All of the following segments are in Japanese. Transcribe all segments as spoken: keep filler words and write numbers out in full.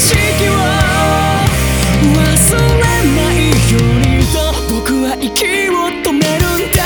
色を忘れないようにと僕は息を止めるんだ。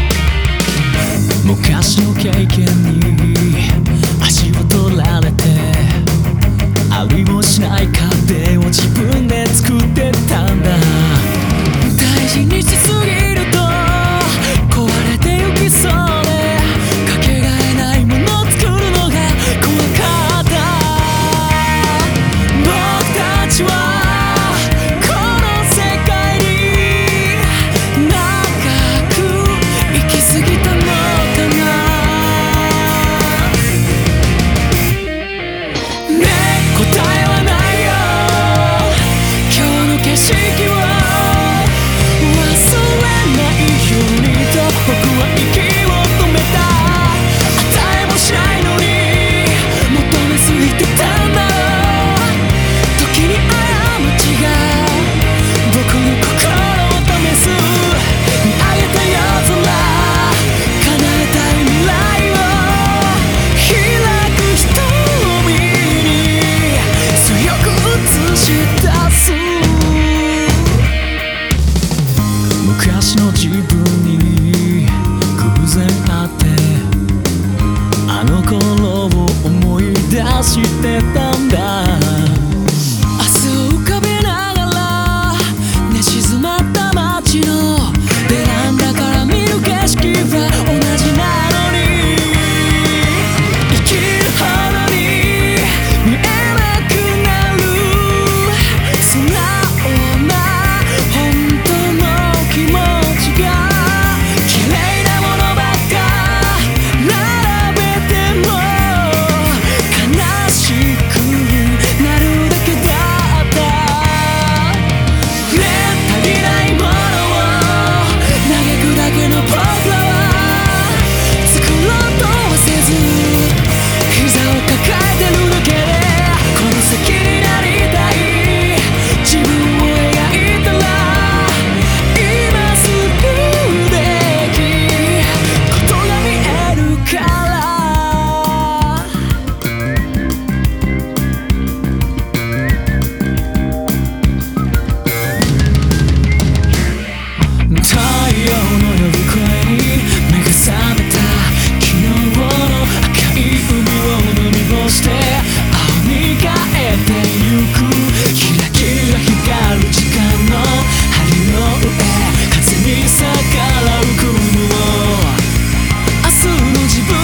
昔の経験に足を取られてありもしない壁を自分で作ってたんだ。大事にしすぎると壊れてゆきそうでかけがえないもの作るのが怖かった。僕たちはこの世界に長く生きすぎたのかな。ねえ答えはないよ。今日の景色を忘れないようにと僕は息を止めた。与えもしないのに求めすぎてたんだろう。時に過ちが僕の心を試す。見上げた夜空叶えたい未来を開く瞳に強く映し出す。昔の自分に偶然会ってあの頃を思い出してたんだ。明日を浮かべながら寝静まった街のベランダから見る景色は同じなのに生きるほどに見えなくなる素直な本当の気持ちが綺麗なものばっか並べても悲しくなるだけだった。ねえ足りないものを嘆くだけの僕らは作ろうとはせず膝を抱えてるだけでこの先になりたい自分を描いたら今すぐできことが見えるから。太陽の呼び声に目が覚めた。昨日の赤い海を飲み干して青に変えてゆく。キラキラ光る時間の針の上風に逆らう雲を明日の自分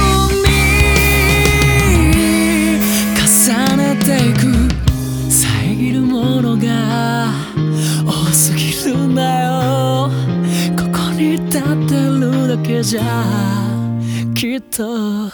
に重ねていく。遮るものが多すぎるんだよ。ここに立ってるだけじゃきっとね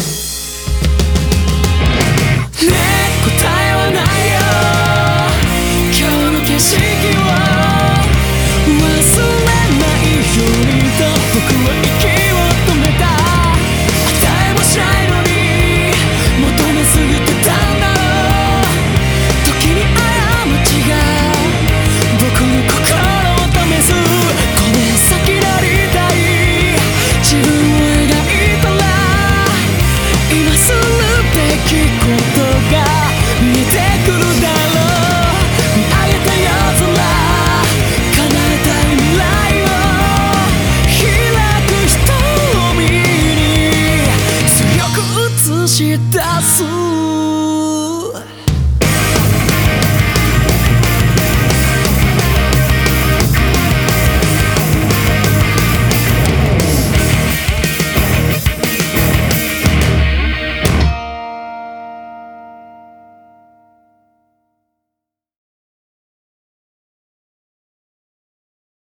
え答えはないよ。今日の景色を忘れないようにと僕は息を止めた。与えもしないのに求めすぎてたんだろう。時に過ちが僕の心を試す。この先なりたい自分を描いたら今するべきことが見えてくるだろう。見上げた夜空叶えたい未来を開く瞳に強く映し出す。